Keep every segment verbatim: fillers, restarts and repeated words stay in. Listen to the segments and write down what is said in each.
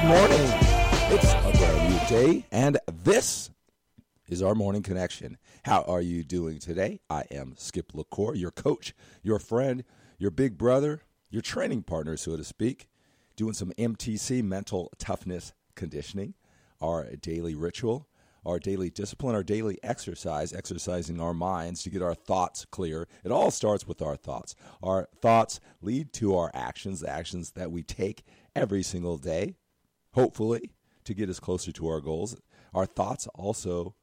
morning. It's a brand new day, and this is our Morning Connection. How are you doing today? I am Skip LaCour, your coach, your friend, your big brother, your training partner, so to speak, doing some M T C, mental toughness conditioning, our daily ritual, our daily discipline, our daily exercise, exercising our minds to get our thoughts clear. It all starts with our thoughts. Our thoughts lead to our actions, the actions that we take every single day, hopefully, to get us closer to our goals. Our thoughts also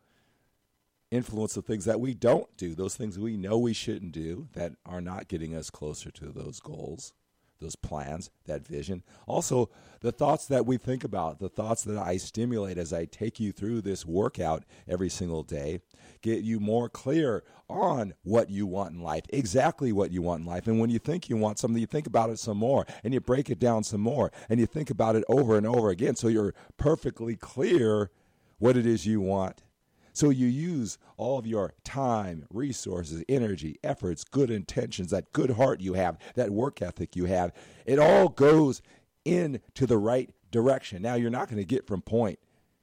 influence the things that we don't do, those things we know we shouldn't do that are not getting us closer to those goals, those plans, that vision. Also, the thoughts that we think about, the thoughts that I stimulate as I take you through this workout every single day, get you more clear on what you want in life, exactly what you want in life. And when you think you want something, you think about it some more, and you break it down some more, and you think about it over and over again so you're perfectly clear what it is you want. So you use all of your time, resources, energy, efforts, good intentions, that good heart you have, that work ethic you have. It all goes into the right direction. Now, you're not going to get from point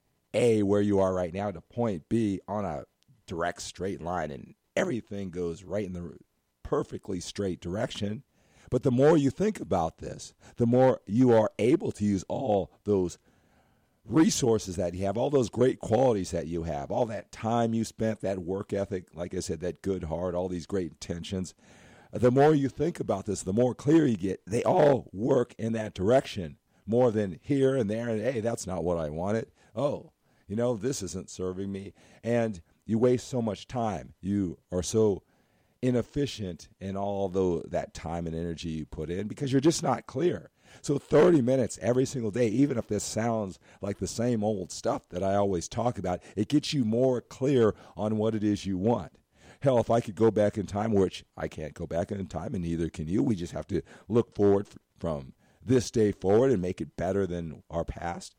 A, where you are right now, to point B on a direct straight line, and everything goes right in the perfectly straight direction. But the more you think about this, the more you are able to use all those resources that you have, all those great qualities that you have, all that time you spent, that work ethic, like I said, that good heart, all these great intentions. The more you think about this, the more clear you get. They all work in that direction more than here and there. And hey, that's not what I wanted. Oh, you know, this isn't serving me. And you waste so much time. You are so inefficient in all the, that time and energy you put in because you're just not clear. So thirty minutes every single day, even if this sounds like the same old stuff that I always talk about, it gets you more clear on what it is you want. Hell, if I could go back in time, which I can't go back in time, and neither can you, we just have to look forward from this day forward and make it better than our past.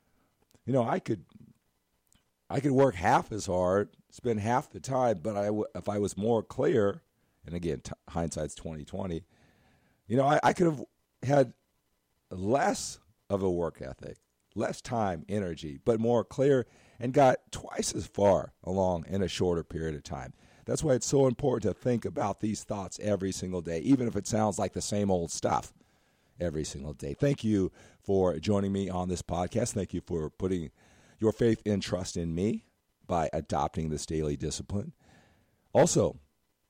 You know, I could I could work half as hard, spend half the time, but I w- if I was more clear, and again, t- hindsight's twenty twenty, you know, I, I could have had less of a work ethic, less time, energy, but more clear, and got twice as far along in a shorter period of time. That's why it's so important to think about these thoughts every single day, even if it sounds like the same old stuff every single day. Thank you for joining me on this podcast. Thank you for putting your faith and trust in me by adopting this daily discipline. Also,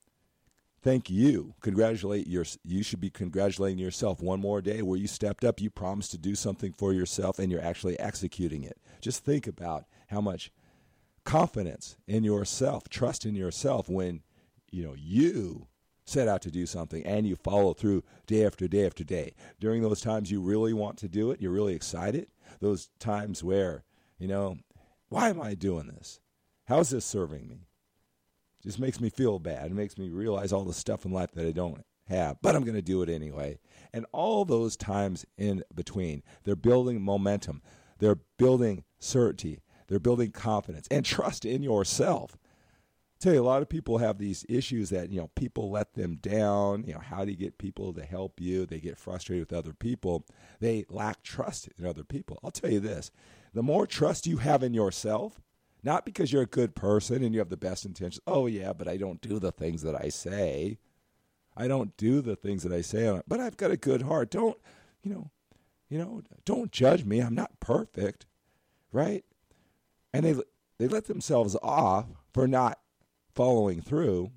thank you. Congratulate your, you should be congratulating yourself one more day where you stepped up, you promised to do something for yourself, and you're actually executing it. Just think about how much confidence in yourself, trust in yourself when, you know, you set out to do something and you follow through day after day after day. During those times you really want to do it, you're really excited. Those times where, you know, why am I doing this? How is this serving me? Just makes me feel bad. It makes me realize all the stuff in life that I don't have, but I'm going to do it anyway. And all those times in between, they're building momentum. They're building certainty. They're building confidence and trust in yourself. I tell you, a lot of people have these issues that, you know, people let them down. You know, how do you get people to help you? They get frustrated with other people. They lack trust in other people. I'll tell you this, the more trust you have in yourself, not because you're a good person and you have the best intentions. Oh, yeah, but I don't do the things that I say. I don't do the things that I say, but I've got a good heart. Don't, you know, you know, don't judge me. I'm not perfect, right? And they they let themselves off for not following through,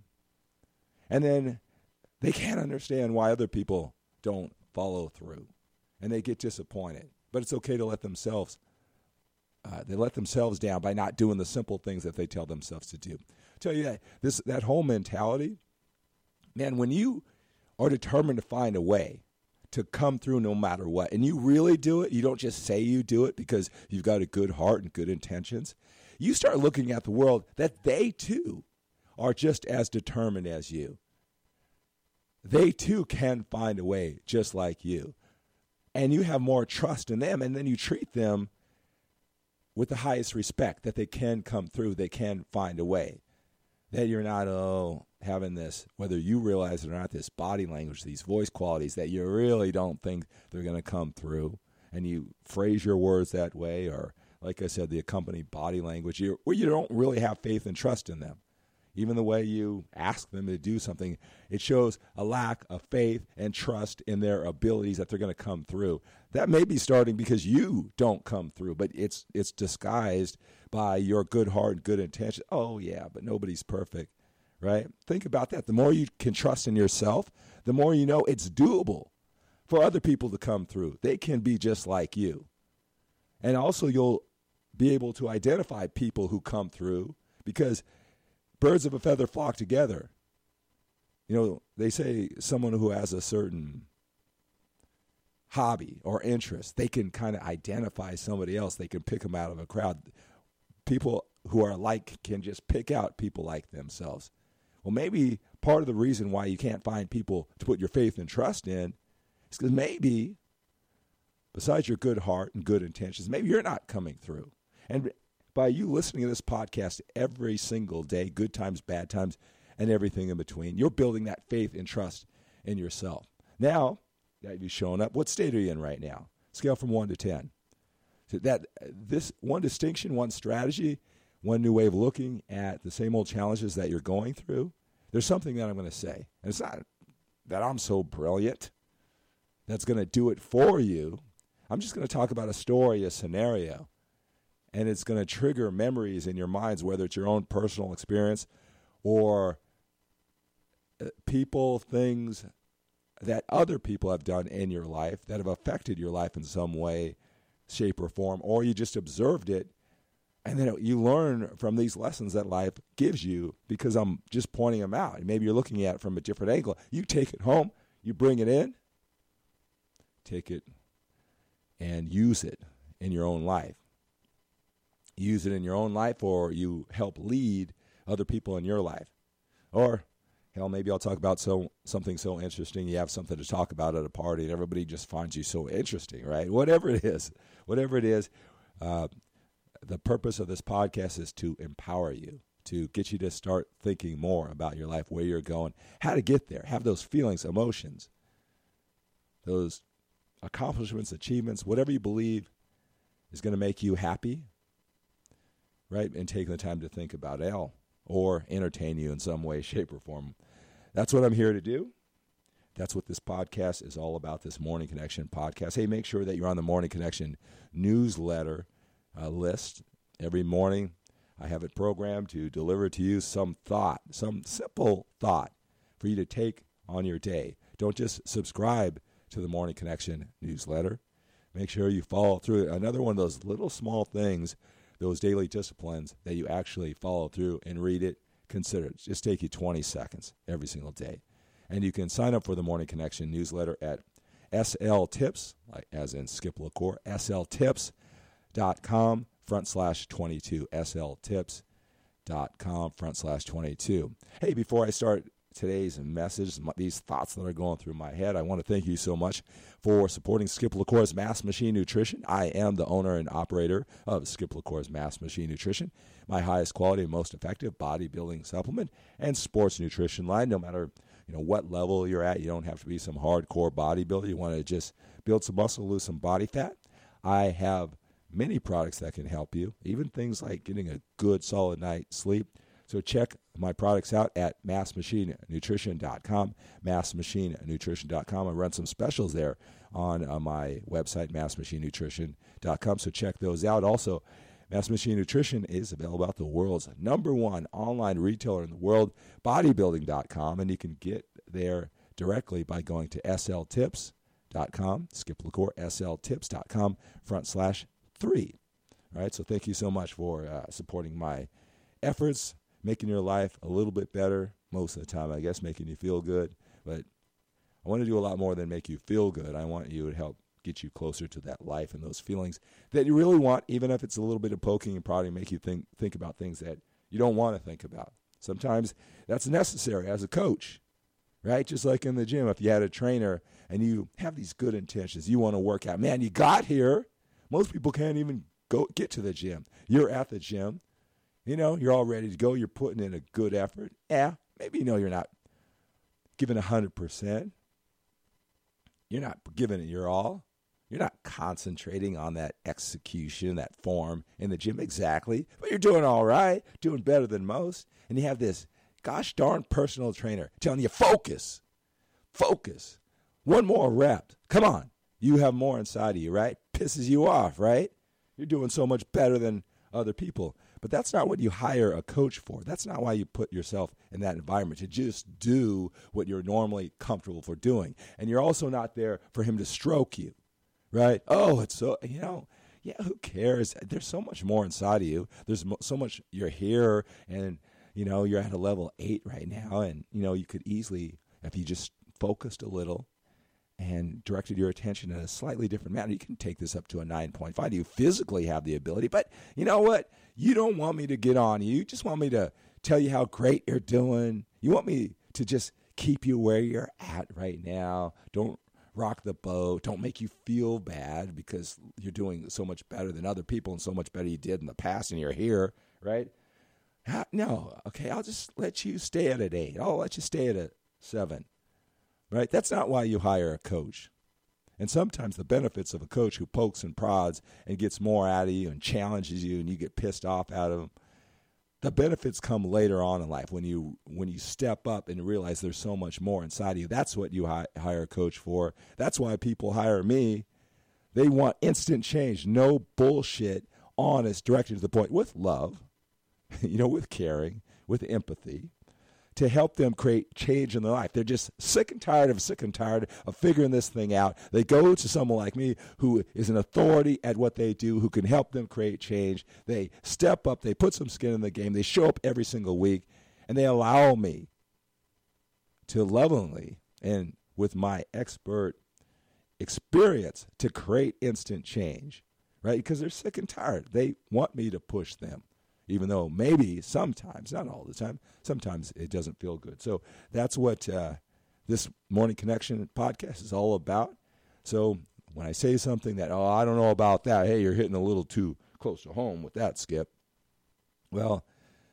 and then they can't understand why other people don't follow through, and they get disappointed. But it's okay to let themselves Uh, they let themselves down by not doing the simple things that they tell themselves to do. I tell you that this that whole mentality, man, when you are determined to find a way to come through no matter what, and you really do it, you don't just say you do it because you've got a good heart and good intentions, you start looking at the world that they too are just as determined as you. They too can find a way just like you. And you have more trust in them, and then you treat them with the highest respect that they can come through, they can find a way. That you're not, oh, having this, whether you realize it or not, this body language, these voice qualities that you really don't think they're going to come through. and you phrase your words that way, or like I said, the accompanying body language, you where you don't really have faith and trust in them. Even the way you ask them to do something, it shows a lack of faith and trust in their abilities that they're going to come through. That may be starting because you don't come through, but it's it's disguised by your good heart and good intention. Oh, yeah, but nobody's perfect, right? Think about that. The more you can trust in yourself, the more you know it's doable for other people to come through. They can be just like you. And also you'll be able to identify people who come through because birds of a feather flock together. You know, they say someone who has a certain hobby or interest, they can kind of identify somebody else. They can pick them out of a crowd. People who are alike can just pick out people like themselves. Well, maybe part of the reason why you can't find people to put your faith and trust in is because maybe, besides your good heart and good intentions, maybe you're not coming through. And by you listening to this podcast every single day, good times, bad times, and everything in between, you're building that faith and trust in yourself. Now that you've shown up, what state are you in right now? Scale from one to ten. So that this one distinction, one strategy, one new way of looking at the same old challenges that you're going through. There's something that I'm going to say, and it's not that I'm so brilliant that's going to do it for you. I'm just going to talk about a story, a scenario, and it's going to trigger memories in your minds, whether it's your own personal experience or people, things that other people have done in your life that have affected your life in some way, shape, or form, or you just observed it, and then you learn from these lessons that life gives you because I'm just pointing them out. Maybe you're looking at it from a different angle. You take it home, you bring it in, take it and use it in your own life. Use it in your own life, or you help lead other people in your life. Or, hell, maybe I'll talk about so something so interesting, you have something to talk about at a party, and everybody just finds you so interesting, right? Whatever it is, whatever it is, uh, the purpose of this podcast is to empower you, to get you to start thinking more about your life, where you're going, how to get there, have those feelings, emotions, those accomplishments, achievements, whatever you believe is going to make you happy, right? And taking the time to think about it, or entertain you in some way, shape, or form. That's what I'm here to do. That's what this podcast is all about, this Morning Connection podcast. Hey, make sure that you're on the Morning Connection newsletter uh, list. Every morning I have it programmed to deliver to you some thought, some simple thought for you to take on your day. Don't just subscribe to the Morning Connection newsletter. Make sure you follow through. Another one of those little small things, those daily disciplines that you actually follow through and read it, consider it. Just take you twenty seconds every single day. And you can sign up for the Morning Connection newsletter at S L Tips, like as in Skip LaCour, S L Tips dot com front slash twenty-two, S L Tips dot com front slash twenty-two. Hey, before I start today's message, these thoughts that are going through my head, I want to thank you so much for supporting Skip LaCour's Mass Machine Nutrition. I am the owner and operator of Skip LaCour's Mass Machine Nutrition, my highest quality and most effective bodybuilding supplement and sports nutrition line. No matter you know what level you're at, you don't have to be some hardcore bodybuilder. You want to just build some muscle, lose some body fat. I have many products that can help you, even things like getting a good solid night's sleep. So check my products out at mass machine nutrition dot com, mass machine nutrition dot com. I run some specials there on uh, my website, mass machine nutrition dot com. So check those out. Also, Mass Machine Nutrition is available at the world's number one online retailer in the world, bodybuilding dot com, and you can get there directly by going to S L tips dot com, Skip LaCour, S L tips dot com, front slash three. All right, so thank you so much for uh, supporting my efforts, making your life a little bit better most of the time, I guess, making you feel good. But I want to do a lot more than make you feel good. I want you to help get you closer to that life and those feelings that you really want, even if it's a little bit of poking and prodding, make you think think about things that you don't want to think about. Sometimes that's necessary as a coach, right? Just like in the gym, if you had a trainer and you have these good intentions, you want to work out. Man, you got here. Most people can't even go get to the gym. You're at the gym. You know, you're all ready to go. You're putting in a good effort. Yeah, maybe you know you're not giving one hundred percent. You're not giving it your all. You're not concentrating on that execution, that form in the gym exactly, but you're doing all right, doing better than most. And you have this gosh darn personal trainer telling you, focus, focus. One more rep. Come on. You have more inside of you, right? Pisses you off, right? You're doing so much better than other people. But that's not what you hire a coach for. That's not why you put yourself in that environment, to just do what you're normally comfortable for doing. And you're also not there for him to stroke you, right? Oh, it's so, you know, yeah, who cares? There's so much more inside of you. There's so much, you're here, and, you know, you're at a level eight right now, and, you know, you could easily, if you just focused a little and directed your attention in a slightly different manner, you can take this up to a nine point five. You physically have the ability, but you know what? You don't want me to get on you. You just want me to tell you how great you're doing. You want me to just keep you where you're at right now. Don't rock the boat. Don't make you feel bad because you're doing so much better than other people and so much better you did in the past and you're here, right? No, okay, I'll just let you stay at an eight. I'll let you stay at a seven. Right? That's not why you hire a coach. And sometimes the benefits of a coach who pokes and prods and gets more out of you and challenges you and you get pissed off out of them, the benefits come later on in life when you when you step up and realize there's so much more inside of you. That's what you hi- hire a coach for. That's why people hire me. They want instant change, no bullshit, honest, directed to the point, with love, you know, with caring, with empathy, to help them create change in their life. They're just sick and tired of sick and tired of figuring this thing out. They go to someone like me who is an authority at what they do, who can help them create change. They step up, they put some skin in the game, they show up every single week, and they allow me to lovingly and with my expert experience to create instant change, right? Because they're sick and tired. They want me to push them. Even though maybe sometimes, not all the time, sometimes it doesn't feel good. So that's what uh, this Morning Connection podcast is all about. So when I say something that, oh, I don't know about that, hey, you're hitting a little too close to home with that, Skip. Well,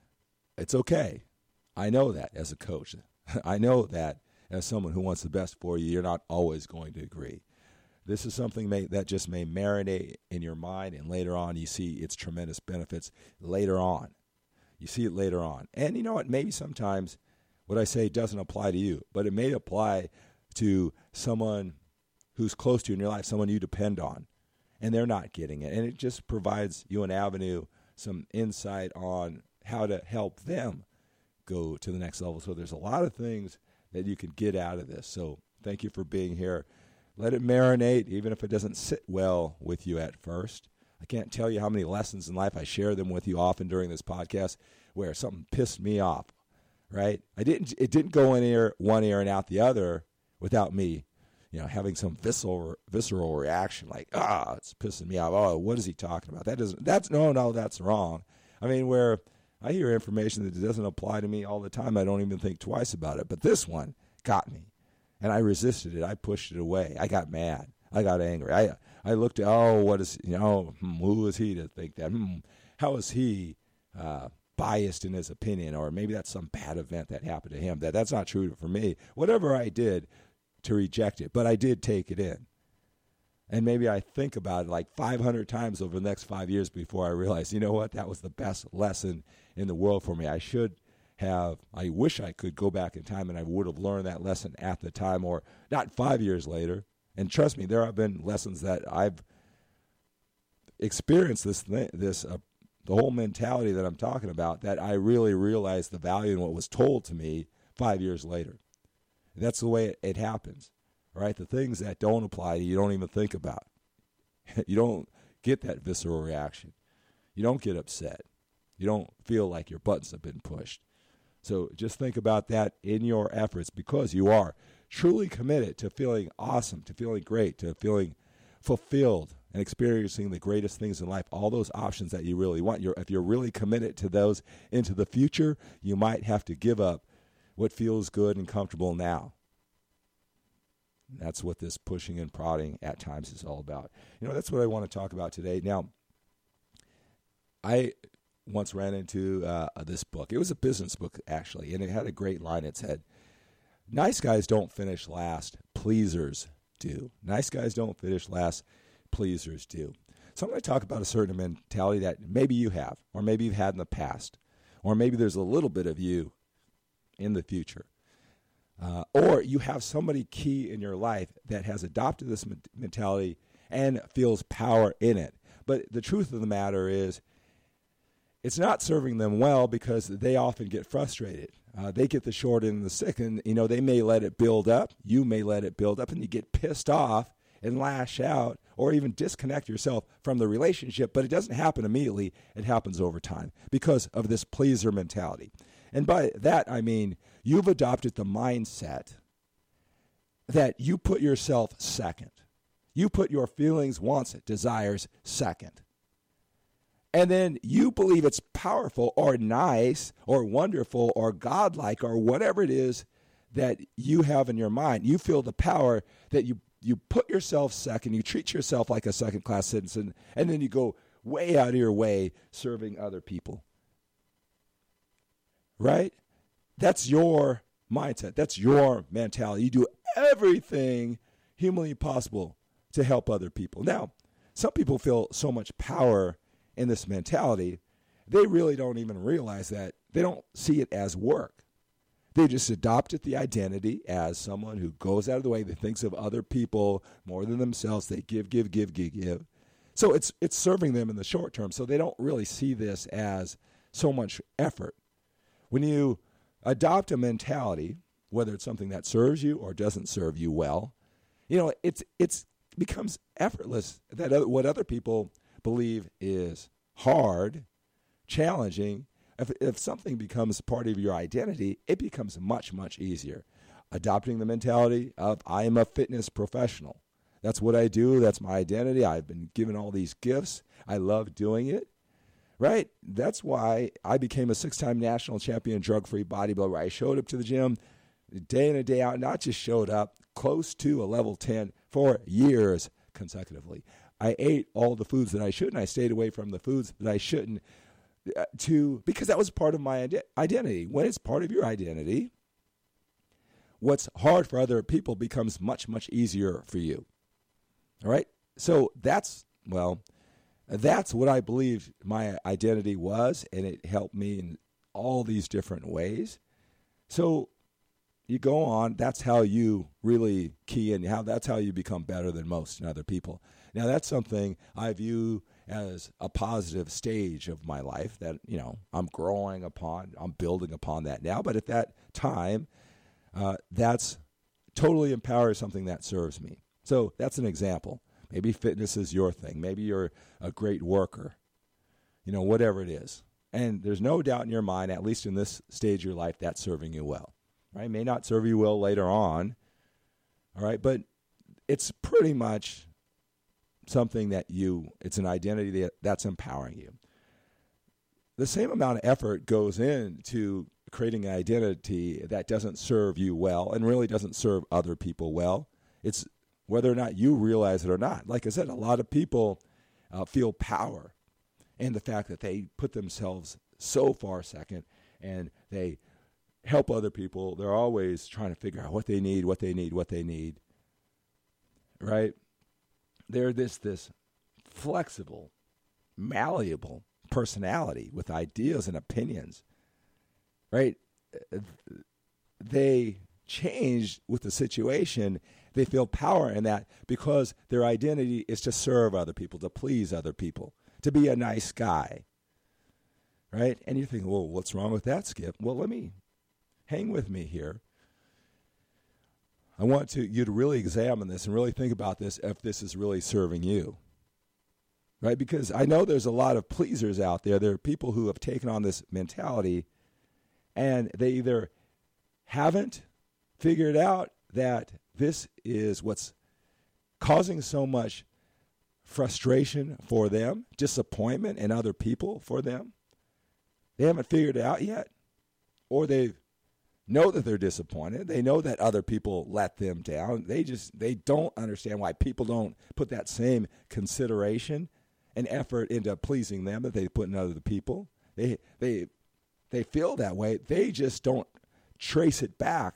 it's okay. I know that as a coach. I know that as someone who wants the best for you, you're not always going to agree. This is something may, that just may marinate in your mind, and later on you see its tremendous benefits later on. You see it later on. And you know what? Maybe sometimes what I say doesn't apply to you, but it may apply to someone who's close to you in your life, someone you depend on, and they're not getting it. And it just provides you an avenue, some insight on how to help them go to the next level. So there's a lot of things that you can get out of this. So thank you for being here. Let it marinate, even if it doesn't sit well with you at first. I can't tell you how many lessons in life I share them with you often during this podcast where something pissed me off, right? I didn't. It didn't go in ear, one ear and out the other without me, you know, having some visceral visceral reaction like, ah, it's pissing me off. Oh, what is he talking about? That doesn't. That's no, no, that's wrong. I mean, where I hear information that doesn't apply to me all the time, I don't even think twice about it. But this one got me. And I resisted it. I pushed it away. I got mad. I got angry. I I looked at, oh, what is, you know, hmm, who is he to think that? Hmm, how is he uh, biased in his opinion? Or maybe that's some bad event that happened to him. That That's not true for me. Whatever I did to reject it, but I did take it in. And maybe I think about it like five hundred times over the next five years before I realize, you know what, that was the best lesson in the world for me. I should have, I wish I could go back in time and I would have learned that lesson at the time, or not five years later. And trust me, there have been lessons that I've experienced this thing, this uh, the whole mentality that I'm talking about, that I really realized the value in what was told to me five years later. And that's the way it, it happens, right? The things that don't apply to you, you don't even think about. You don't get that visceral reaction. You don't get upset. You don't feel like your buttons have been pushed. So just think about that in your efforts, because you are truly committed to feeling awesome, to feeling great, to feeling fulfilled and experiencing the greatest things in life, all those options that you really want. You're, if you're really committed to those into the future, you might have to give up what feels good and comfortable now. That's what this pushing and prodding at times is all about. You know, that's what I want to talk about today. Now, I once ran into uh, this book. It was a business book, actually, and it had a great line. It said, nice guys don't finish last, pleasers do. Nice guys don't finish last, pleasers do. So I'm going to talk about a certain mentality that maybe you have, or maybe you've had in the past, or maybe there's a little bit of you in the future. Uh, or you have somebody key in your life that has adopted this mentality and feels power in it. But the truth of the matter is, it's not serving them well because they often get frustrated. Uh, they get the short end of the stick, and you know they may let it build up. You may let it build up, and you get pissed off and lash out, or even disconnect yourself from the relationship. But it doesn't happen immediately; it happens over time because of this pleaser mentality. And by that I mean you've adopted the mindset that you put yourself second. You put your feelings, wants, desires second. And then you believe it's powerful or nice or wonderful or godlike or whatever it is that you have in your mind. You feel the power that you, you put yourself second. You treat yourself like a second-class citizen, and then you go way out of your way serving other people. Right? That's your mindset. That's your mentality. You do everything humanly possible to help other people. Now, some people feel so much power in this mentality, they really don't even realize that. They don't see it as work. They just adopted the identity as someone who goes out of the way, that thinks of other people more than themselves. They give, give, give, give, give. So it's it's serving them in the short term. So they don't really see this as so much effort. When you adopt a mentality, whether it's something that serves you or doesn't serve you well, you know, it's it's becomes effortless. That what other people believe is hard, challenging, if, if something becomes part of your identity, it becomes much, much easier. Adopting the mentality of I am a fitness professional. That's what I do. That's my identity. I've been given all these gifts. I love doing it. Right? That's why I became a six-time national champion drug-free bodybuilder. I showed up to the gym day in and day out, not just showed up, close to a level ten for years consecutively. I ate all the foods that I shouldn't. I stayed away from the foods that I shouldn't uh, to because that was part of my ide- identity. When it's part of your identity, what's hard for other people becomes much, much easier for you. All right? So that's, well, that's what I believed my identity was, and it helped me in all these different ways. So you go on, that's how you really key in, how that's how you become better than most and other people. Now, that's something I view as a positive stage of my life that, you know, I'm growing upon, I'm building upon that now. But at that time, uh, that's totally empowers something that serves me. So that's an example. Maybe fitness is your thing. Maybe you're a great worker, you know, whatever it is. And there's no doubt in your mind, at least in this stage of your life, that's serving you well. Right? It may not serve you well later on, all right? But it's pretty much something that you, it's an identity that, that's empowering you. The same amount of effort goes into creating an identity that doesn't serve you well and really doesn't serve other people well. It's whether or not you realize it or not. Like I said, a lot of people uh, feel power in the fact that they put themselves so far second and they help other people. They're always trying to figure out what they need, what they need, what they need, right? They're this this flexible, malleable personality with ideas and opinions, right? They change with the situation. They feel power in that because their identity is to serve other people, to please other people, to be a nice guy, right? And you're thinking, well, what's wrong with that, Skip? Well, let me hang with me here. I want to you to really examine this and really think about this if this is really serving you, right? Because I know there's a lot of pleasers out there. There are people who have taken on this mentality and they either haven't figured out that this is what's causing so much frustration for them, disappointment in other people for them. They haven't figured it out yet, or they know that they're disappointed. They know that other people let them down. They just they don't understand why people don't put that same consideration and effort into pleasing them that they put in other people. They they they feel that way. They just don't trace it back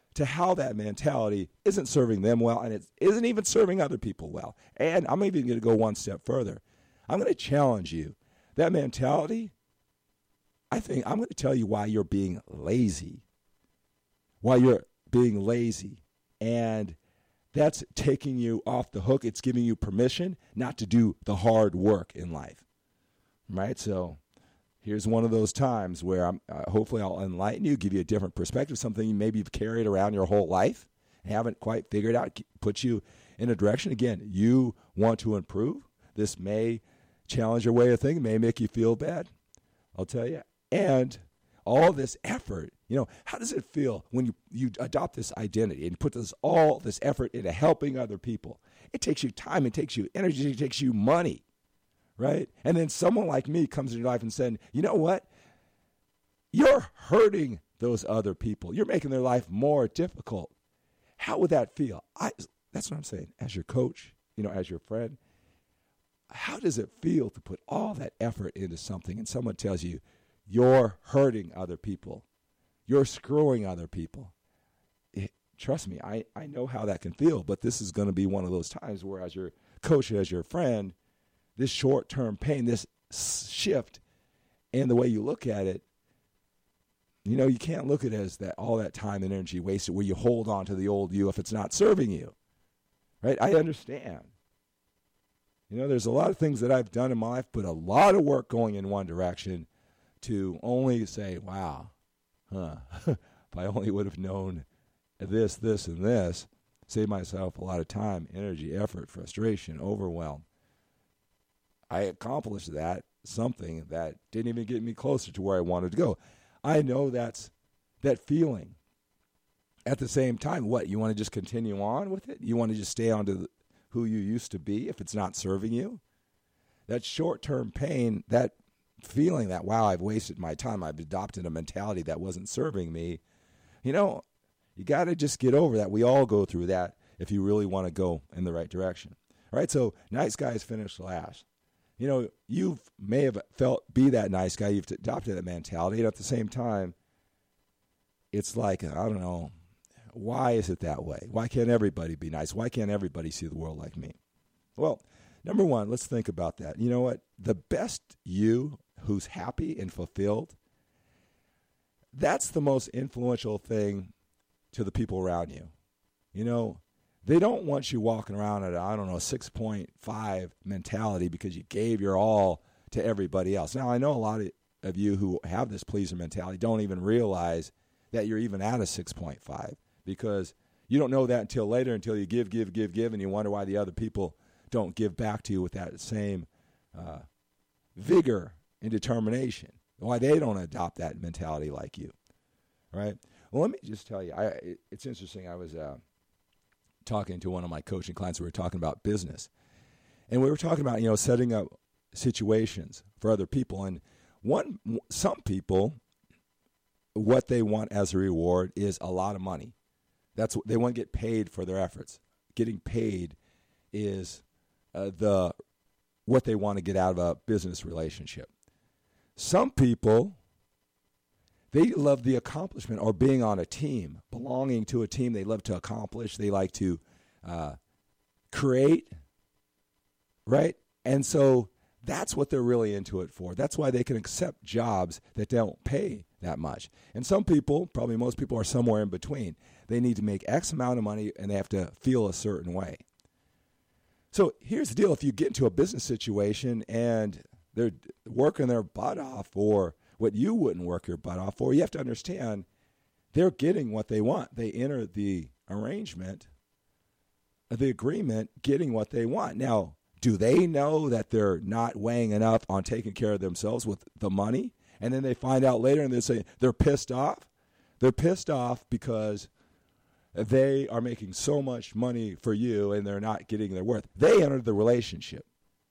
to how that mentality isn't serving them well, and it isn't even serving other people well. And I'm even going to go one step further. I'm going to challenge you. That mentality, I think I'm going to tell you why you're being lazy. Why you're being lazy. And that's taking you off the hook. It's giving you permission not to do the hard work in life. Right? So here's one of those times where I'm, uh, hopefully I'll enlighten you, give you a different perspective, something you maybe have carried around your whole life, haven't quite figured out, put you in a direction. Again, you want to improve. This may challenge your way of thinking, may make you feel bad, I'll tell you. And all this effort, you know, how does it feel when you, you adopt this identity and put this all this effort into helping other people? It takes you time, it takes you energy, it takes you money. Right? And then someone like me comes in your life and saying, you know what? You're hurting those other people. You're making their life more difficult. How would that feel? I, that's what I'm saying. As your coach, you know, as your friend, how does it feel to put all that effort into something and someone tells you you're hurting other people? You're screwing other people. It, trust me, I, I know how that can feel, but this is going to be one of those times where as your coach, as your friend, this short-term pain, this shift in the way you look at it, you know, you can't look at it as that all that time and energy wasted where you hold on to the old you if it's not serving you, right? I understand. You know, there's a lot of things that I've done in my life, but a lot of work going in one direction to only say, wow, huh, if I only would have known this, this, and this, save myself a lot of time, energy, effort, frustration, overwhelm. I accomplished that, something that didn't even get me closer to where I wanted to go. I know that's that feeling. At the same time, what, you want to just continue on with it? You want to just stay on to the, who you used to be if it's not serving you? That short-term pain, that feeling that, wow, I've wasted my time, I've adopted a mentality that wasn't serving me, you know, you got to just get over that. We all go through that if you really want to go in the right direction. All right, so nice guys finish last. You know, you may have felt be that nice guy. You've adopted that mentality. And at the same time, it's like, I don't know, why is it that way? Why can't everybody be nice? Why can't everybody see the world like me? Well, number one, let's think about that. You know what? The best you who's happy and fulfilled, that's the most influential thing to the people around you. You know, they don't want you walking around at, I don't know, a six point five mentality because you gave your all to everybody else. Now, I know a lot of you who have this pleaser mentality don't even realize that you're even at a six point five because you don't know that until later, until you give, give, give, give, and you wonder why the other people don't give back to you with that same uh, vigor and determination, why they don't adopt that mentality like you, right? Well, let me just tell you, I, it, it's interesting. I was uh, talking to one of my coaching clients. We were talking about business. And we were talking about, you know, setting up situations for other people. And one, some people, what they want as a reward is a lot of money. That's what they want to get paid for their efforts. Getting paid is uh, the what they want to get out of a business relationship. Some people, they love the accomplishment or being on a team, belonging to a team. They love to accomplish. They like to uh, create, right? And so that's what they're really into it for. That's why they can accept jobs that don't pay that much. And some people, probably most people, are somewhere in between. They need to make X amount of money, and they have to feel a certain way. So here's the deal. If you get into a business situation and they're working their butt off for what you wouldn't work your butt off for, you have to understand they're getting what they want. They enter the arrangement, the agreement, getting what they want. Now, do they know that they're not weighing enough on taking care of themselves with the money? And then they find out later and they say they're pissed off. They're pissed off because they are making so much money for you and they're not getting their worth. They entered the relationship.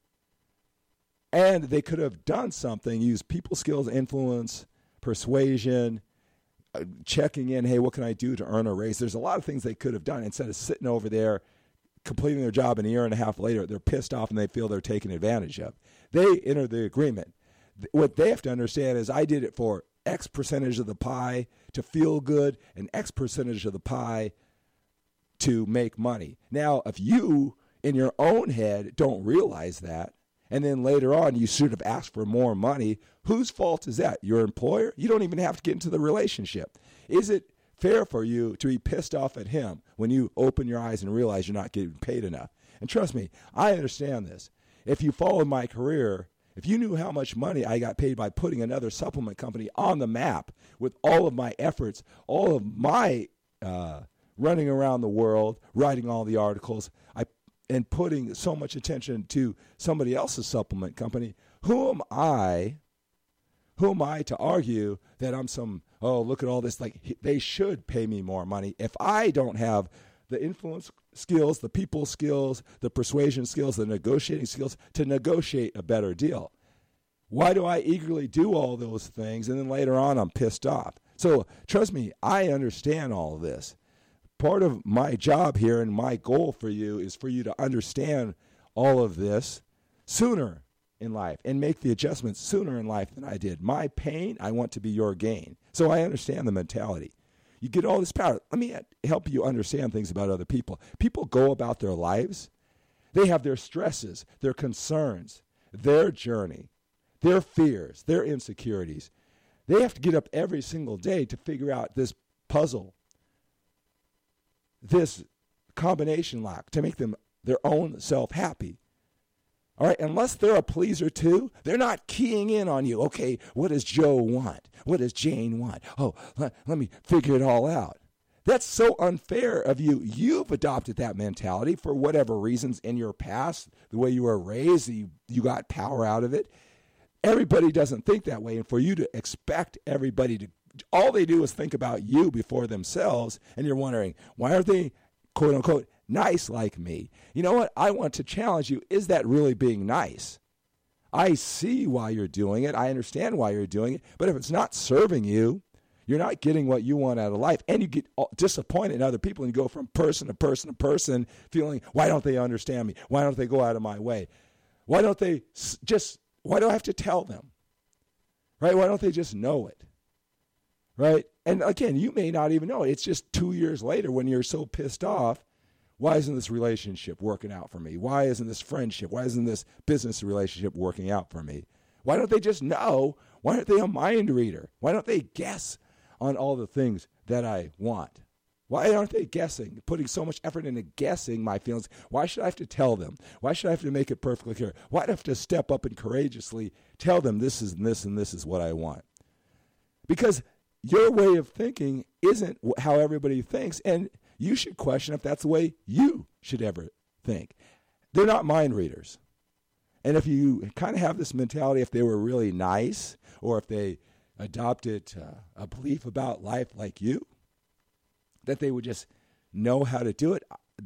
And they could have done something, used people skills, influence, persuasion, uh, checking in, hey, what can I do to earn a raise? There's a lot of things they could have done instead of sitting over there, completing their job, and a year and a half later, they're pissed off and they feel they're taken advantage of. They enter the agreement. What they have to understand is I did it for X percentage of the pie to feel good and X percentage of the pie to make money. Now, if you in your own head don't realize that, and then later on you should have asked for more money, whose fault is that? Your employer? You don't even have to get into the relationship. Is it fair for you to be pissed off at him when you open your eyes and realize you're not getting paid enough? And trust me, I understand this. If you followed my career, if you knew how much money I got paid by putting another supplement company on the map with all of my efforts, all of my uh, running around the world, writing all the articles, I and putting so much attention to somebody else's supplement company, who am I, who am I to argue that I'm some, oh, look at all this, like they should pay me more money if I don't have the influence skills, the people skills, the persuasion skills, the negotiating skills to negotiate a better deal. Why do I eagerly do all those things and then later on I'm pissed off? So trust me, I understand all of this. Part of my job here and my goal for you is for you to understand all of this sooner in life and make the adjustments sooner in life than I did. My pain, I want to be your gain. So I understand the mentality. You get all this power. Let me help you understand things about other people. People go about their lives. They have their stresses, their concerns, their journey, their fears, their insecurities. They have to get up every single day to figure out this puzzle, this combination lock to make them their own self happy. All right, unless they're a pleaser too, they're not keying in on you. Okay, what does Joe want? What does Jane want? Oh, let, let me figure it all out. That's so unfair of you. You've adopted that mentality for whatever reasons in your past, the way you were raised, you, you got power out of it. Everybody doesn't think that way, and for you to expect everybody to, all they do is think about you before themselves, and you're wondering, why aren't they, quote unquote, nice like me? You know what? I want to challenge you. Is that really being nice? I see why you're doing it. I understand why you're doing it. But if it's not serving you, you're not getting what you want out of life, and you get disappointed in other people, and you go from person to person to person feeling, why don't they understand me? Why don't they go out of my way? Why don't they just, why do I have to tell them? Right? Why don't they just know it? Right? And again, you may not even know it. It's just two years later when you're so pissed off. Why isn't this relationship working out for me? Why isn't this friendship? Why isn't this business relationship working out for me? Why don't they just know? Why aren't they a mind reader? Why don't they guess on all the things that I want? Why aren't they guessing, putting so much effort into guessing my feelings? Why should I have to tell them? Why should I have to make it perfectly clear? Why do I have to step up and courageously tell them this is and this and this is what I want? Because your way of thinking isn't how everybody thinks, and you should question if that's the way you should ever think. They're not mind readers. And if you kind of have this mentality, if they were really nice, or if they adopted uh, a belief about life like you, that they would just know how to do it,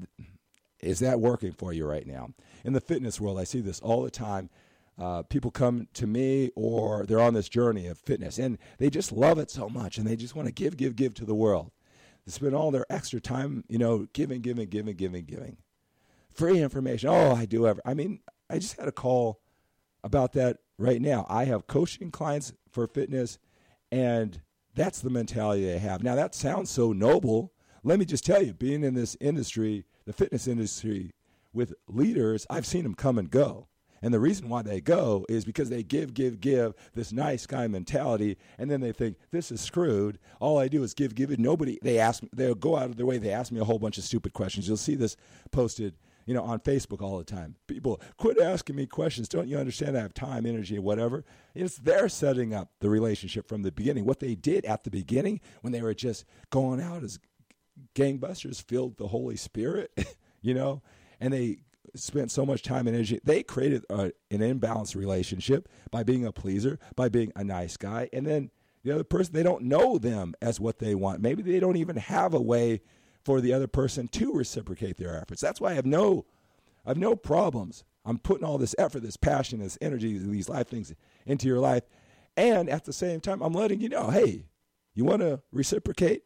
is that working for you right now? In the fitness world, I see this all the time. Uh, people come to me, or they're on this journey of fitness, and they just love it so much, and they just want to give, give, give to the world. They spend all their extra time, you know, giving, giving, giving, giving, giving. Free information. Oh, I do ever. I mean, I just had a call about that right now. I have coaching clients for fitness, and that's the mentality they have. Now, that sounds so noble. Let me just tell you, being in this industry, the fitness industry, with leaders, I've seen them come and go. And the reason why they go is because they give, give, give, this nice guy mentality, and then they think, this is screwed. All I do is give, give it. Nobody, they ask me, they'll go out of their way, they ask me a whole bunch of stupid questions. You'll see this posted, you know, on Facebook all the time. People, quit asking me questions. Don't you understand I have time, energy, whatever? It's they're setting up the relationship from the beginning. What they did at the beginning when they were just going out as gangbusters, filled the Holy Spirit, you know, and they spent so much time and energy. They created a, an imbalanced relationship by being a pleaser, by being a nice guy. And then the other person, they don't know them as what they want. Maybe they don't even have a way for the other person to reciprocate their efforts. That's why I have no, I have no problems. I'm putting all this effort, this passion, this energy, these life things into your life. And at the same time, I'm letting you know, hey, you want to reciprocate?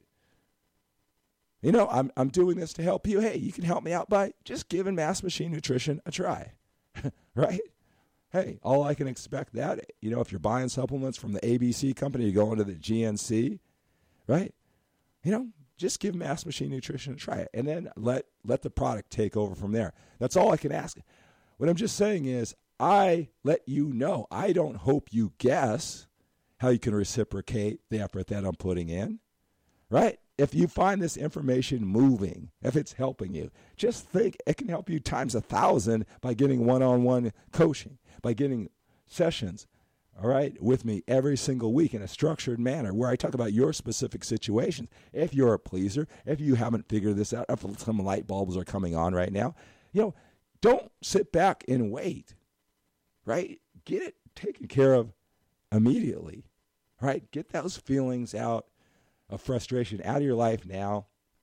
You know, I'm I'm doing this to help you. Hey, you can help me out by just giving Mass Machine Nutrition a try, right? hey, all I can expect that, you know, if you're buying supplements from the A B C company, you go into the G N C, right? You know, just give Mass Machine Nutrition a try, and then let let the product take over from there. That's all I can ask. What I'm just saying is, I let you know. I don't hope you guess how you can reciprocate the effort that I'm putting in, right? If you find this information moving, if it's helping you, just think it can help you times a thousand by getting one-on-one coaching, by getting sessions, all right, with me every single week in a structured manner where I talk about your specific situations. If you're a pleaser, if you haven't figured this out, if some light bulbs are coming on right now, you know, don't sit back and wait, right? Get it taken care of immediately, right? Get those feelings out of frustration out of your life now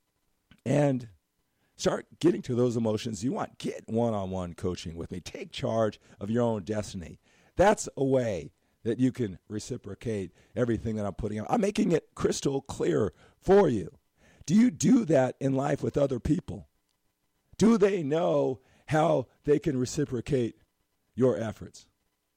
and start getting to those emotions you want. Get one-on-one coaching with me. Take charge of your own destiny. That's a way that you can reciprocate everything that I'm putting out. I'm making it crystal clear for you. Do you do that in life with other people? Do they know how they can reciprocate your efforts?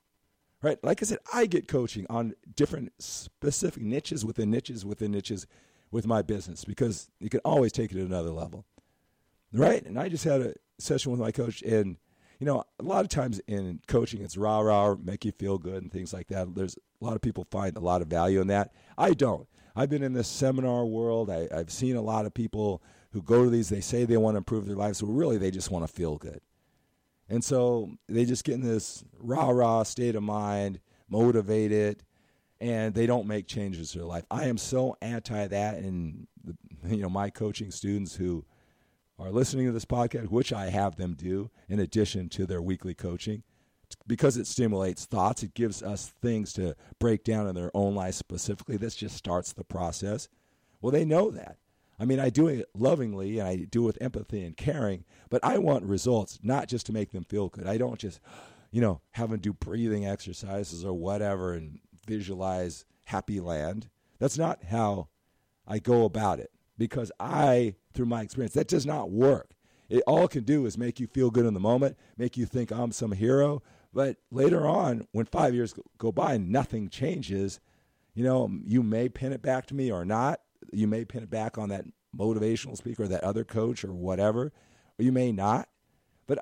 Right? Like I said, I get coaching on different specific niches within niches within niches with my business because you can always take it to another level. Right? And I just had a session with my coach, and you know, a lot of times in coaching, it's rah-rah, make you feel good and things like that. There's a lot of people find a lot of value in that. I don't. I've been in this seminar world. I, I've seen a lot of people who go to these, they say they want to improve their lives, but really they just want to feel good. And so they just get in this rah-rah state of mind, motivated, and they don't make changes to their life. I am so anti that, and the, you know, my coaching students who are listening to this podcast, which I have them do in addition to their weekly coaching, because it stimulates thoughts. It gives us things to break down in their own life specifically. This just starts the process. Well, they know that. I mean, I do it lovingly, and I do it with empathy and caring, but I want results, not just to make them feel good. I don't just, you know, have them do breathing exercises or whatever and visualize happy land. That's not how I go about it, because I, through my experience, that does not work. It all it can do is make you feel good in the moment, make you think I'm some hero, but later on, when five years go by and nothing changes, you know, you may pin it back to me or not. You may pin it back on that motivational speaker or that other coach or whatever, or you may not. But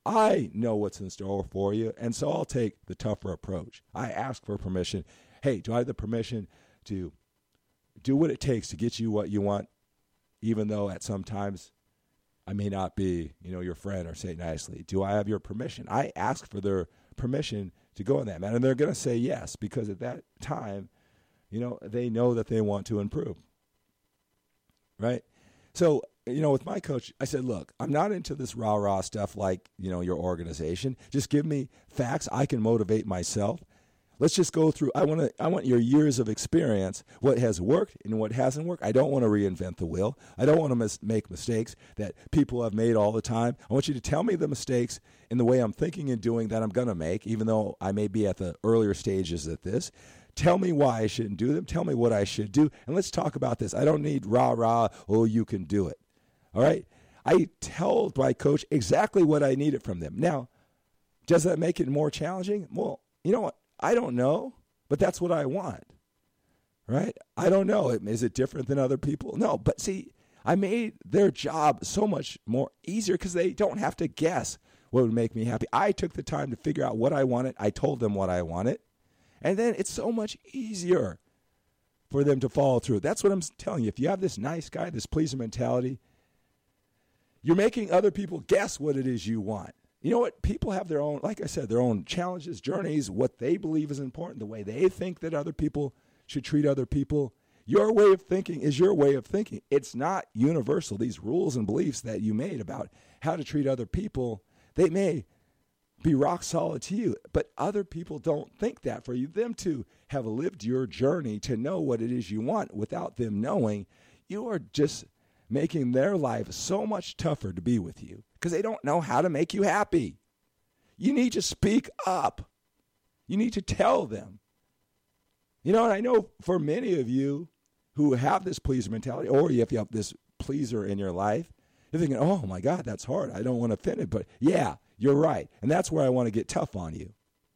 I know what's in store for you, and so I'll take the tougher approach. I ask for permission. Hey, do I have the permission to do what it takes to get you what you want, even though at some times I may not be, you know, your friend or say it nicely? Do I have your permission? I ask for their permission to go in that manner, and they're going to say yes, because at that time, you know, they know that they want to improve. Right? So, you know, with my coach, I said, look, I'm not into this rah-rah stuff like, you know, your organization. Just give me facts. I can motivate myself. Let's just go through. I want to. I want your years of experience, what has worked and what hasn't worked. I don't want to reinvent the wheel. I don't want to mis- make mistakes that people have made all the time. I want you to tell me the mistakes in the way I'm thinking and doing that I'm going to make, even though I may be at the earlier stages of this. Tell me why I shouldn't do them. Tell me what I should do. And let's talk about this. I don't need rah-rah, oh, you can do it. All right? I tell my coach exactly what I needed from them. Now, does that make it more challenging? Well, you know what? I don't know, but that's what I want. Right? I don't know. Is it different than other people? No, but see, I made their job so much more easier because they don't have to guess what would make me happy. I took the time to figure out what I wanted. I told them what I wanted. And then it's so much easier for them to follow through. That's what I'm telling you. If you have this nice guy, this pleaser mentality, you're making other people guess what it is you want. You know what? People have their own, like I said, their own challenges, journeys, what they believe is important, the way they think that other people should treat other people. Your way of thinking is your way of thinking. It's not universal. These rules and beliefs that you made about how to treat other people, they may be rock solid to you, but other people don't think that. For you, them to have lived your journey to know what it is you want without them knowing, you are just making their life so much tougher to be with you because they don't know how to make you happy. You need to speak up. You need to tell them. You know, and I know for many of you who have this pleaser mentality, or if you have this pleaser in your life, you're thinking, oh my God, that's hard. I don't want to offend it. But yeah, you're right. And that's where I want to get tough on you.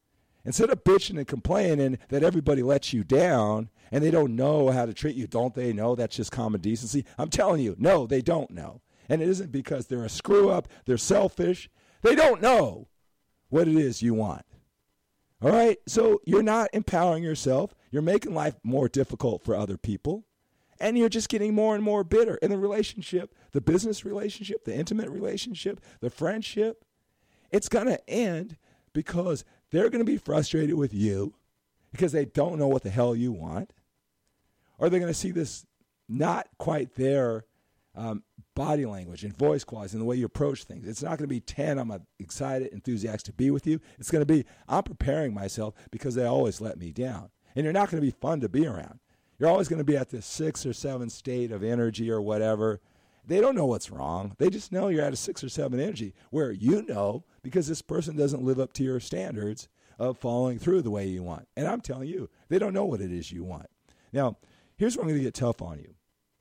Instead of bitching and complaining that everybody lets you down and they don't know how to treat you, don't they know that's just common decency? I'm telling you, no, they don't know. And it isn't because they're a screw-up, they're selfish. They don't know what it is you want. All right? So you're not empowering yourself. You're making life more difficult for other people. And you're just getting more and more bitter in the relationship, the business relationship, the intimate relationship, the friendship. It's going to end because they're going to be frustrated with you because they don't know what the hell you want. Or they're going to see this not quite their um, body language and voice qualities and the way you approach things. It's not going to be ten, I'm excited, enthusiastic to be with you. It's going to be, I'm preparing myself because they always let me down. And you're not going to be fun to be around. You're always going to be at this six or seven state of energy or whatever. They don't know what's wrong. They just know you're at a six or seven energy where you know because this person doesn't live up to your standards of following through the way you want. And I'm telling you, they don't know what it is you want. Now, here's where I'm going to get tough on you.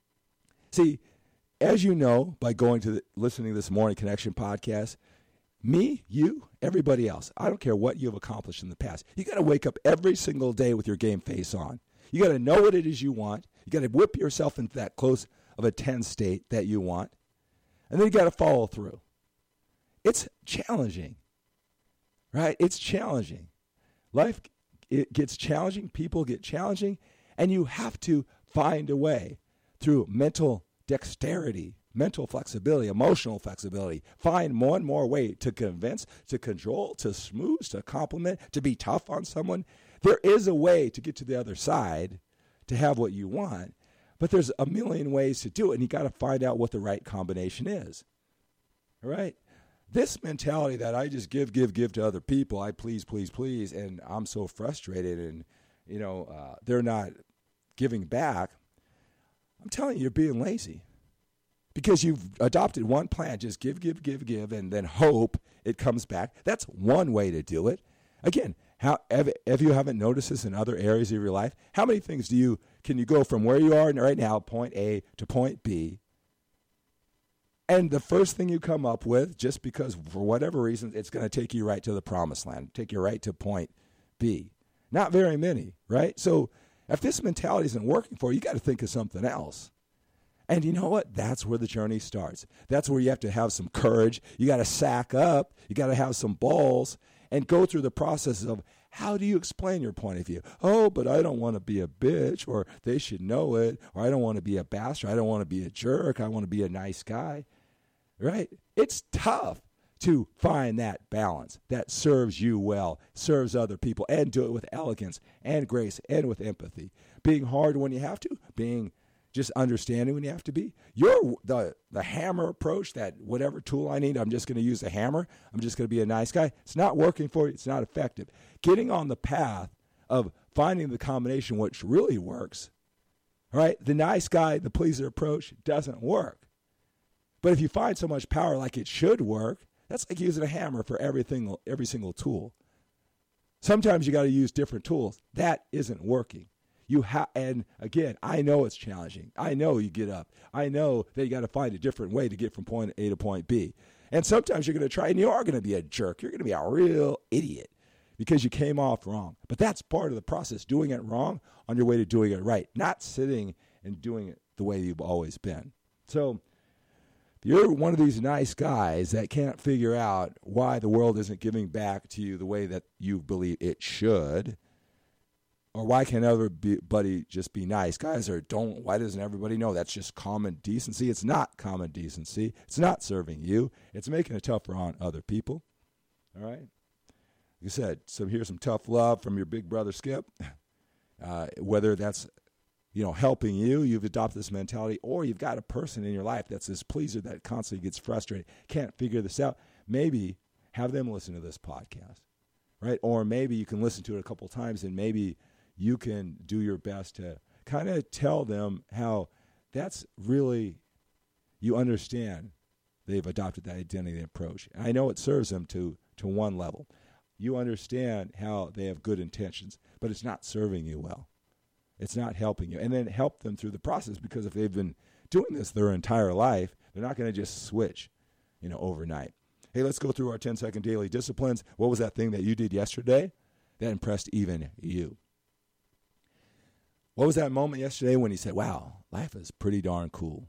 See, as you know, by going to the, listening to this Morning Connection podcast, me, you, everybody else, I don't care what you've accomplished in the past. You got to wake up every single day with your game face on. You got to know what it is you want. You got to whip yourself into that close of a ten state that you want. And then you got to follow through. It's challenging, right? It's challenging. Life, it gets challenging. People get challenging. And you have to find a way through mental dexterity, mental flexibility, emotional flexibility. Find more and more way to convince, to control, to smooth, to compliment, to be tough on someone. There is a way to get to the other side to have what you want. But there's a million ways to do it, and you got to find out what the right combination is. All right? This mentality that I just give, give, give to other people, I please, please, please, and I'm so frustrated, and you know uh, they're not giving back. I'm telling you, you're being lazy because you've adopted one plan: just give, give, give, give, and then hope it comes back. That's one way to do it. Again, how if, if you haven't noticed this in other areas of your life, how many things do you can you go from where you are right now, point A, to point B, and the first thing you come up with, just because for whatever reason, it's going to take you right to the promised land, take you right to point B. Not very many, right? So if this mentality isn't working for you, you got to think of something else. And you know what? That's where the journey starts. That's where you have to have some courage. You got to sack up. You got to have some balls and go through the process of how do you explain your point of view? Oh, but I don't want to be a bitch, or they should know it, or I don't want to be a bastard. I don't want to be a jerk. I want to be a nice guy, right? It's tough to find that balance that serves you well, serves other people, and do it with elegance and grace and with empathy. Being hard when you have to, being just understanding when you have to be. Your the the hammer approach, that whatever tool I need, I'm just going to use a hammer. I'm just going to be a nice guy. It's not working for you. It's not effective. Getting on the path of finding the combination which really works, all right? The nice guy, the pleaser approach doesn't work. But if you find so much power like it should work, that's like using a hammer for everything, every single tool. Sometimes you got to use different tools. That isn't working. You ha- and again, I know it's challenging. I know you get up. I know that you got to find a different way to get from point A to point B. And sometimes you're going to try, and you are going to be a jerk. You're going to be a real idiot because you came off wrong. But that's part of the process, doing it wrong on your way to doing it right, not sitting and doing it the way you've always been. So if you're one of these nice guys that can't figure out why the world isn't giving back to you the way that you believe it should, or why can't everybody just be nice guys, or don't, why doesn't everybody know that's just common decency? It's not common decency. It's not serving you. It's making it tougher on other people. All right? Like I said, so here's some tough love from your big brother Skip. Uh, whether that's, you know, helping you, you've adopted this mentality, or you've got a person in your life that's this pleaser that constantly gets frustrated, can't figure this out, maybe have them listen to this podcast, right? Or maybe you can listen to it a couple times, and maybe you can do your best to kind of tell them how that's really, you understand they've adopted that identity approach. And I know it serves them to, to one level. You understand how they have good intentions, but it's not serving you well. It's not helping you. And then help them through the process, because if they've been doing this their entire life, they're not going to just switch, you know, overnight. Hey, let's go through our ten-second daily disciplines. What was that thing that you did yesterday that impressed even you? What was that moment yesterday when you said, wow, life is pretty darn cool?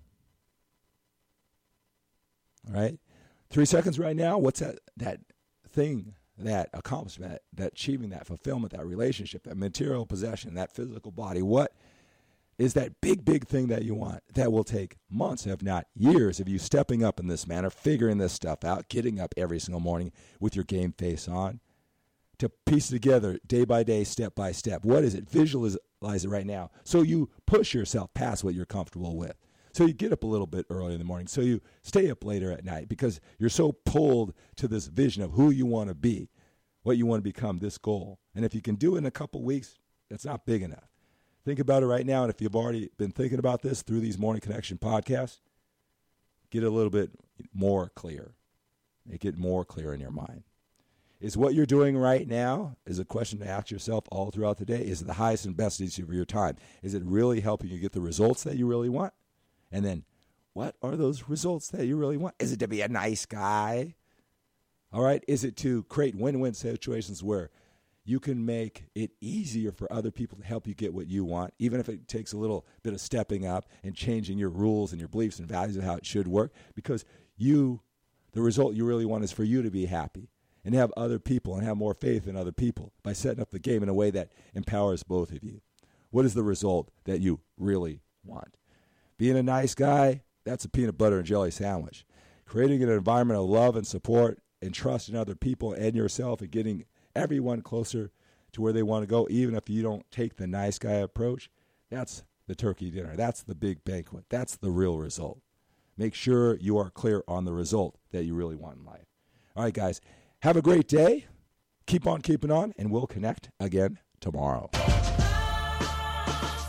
All right? Three seconds right now, what's that that thing, that accomplishment, that, that achieving, that fulfillment, that relationship, that material possession, that physical body? What is that big, big thing that you want that will take months, if not years, of you stepping up in this manner, figuring this stuff out, getting up every single morning with your game face on, to piece together day by day, step by step? What is it? Visualize it right now. So you push yourself past what you're comfortable with. So you get up a little bit early in the morning. So you stay up later at night because you're so pulled to this vision of who you want to be, what you want to become, this goal. And if you can do it in a couple weeks, that's not big enough. Think about it right now. And if you've already been thinking about this through these Morning Connection podcasts, get a little bit more clear. Make it more clear in your mind. Is what you're doing right now, is a question to ask yourself all throughout the day, is it the highest and best use of your time? Is it really helping you get the results that you really want? And then, what are those results that you really want? Is it to be a nice guy? All right? Is it to create win-win situations where you can make it easier for other people to help you get what you want, even if it takes a little bit of stepping up and changing your rules and your beliefs and values of how it should work? Because you, the result you really want is for you to be happy and have other people and have more faith in other people by setting up the game in a way that empowers both of you. What is the result that you really want? Being a nice guy, that's a peanut butter and jelly sandwich. Creating an environment of love and support and trust in other people and yourself and getting everyone closer to where they want to go, even if you don't take the nice guy approach, that's the turkey dinner. That's the big banquet. That's the real result. Make sure you are clear on the result that you really want in life. All right, guys. Have a great day. Keep on keeping on, and we'll connect again tomorrow.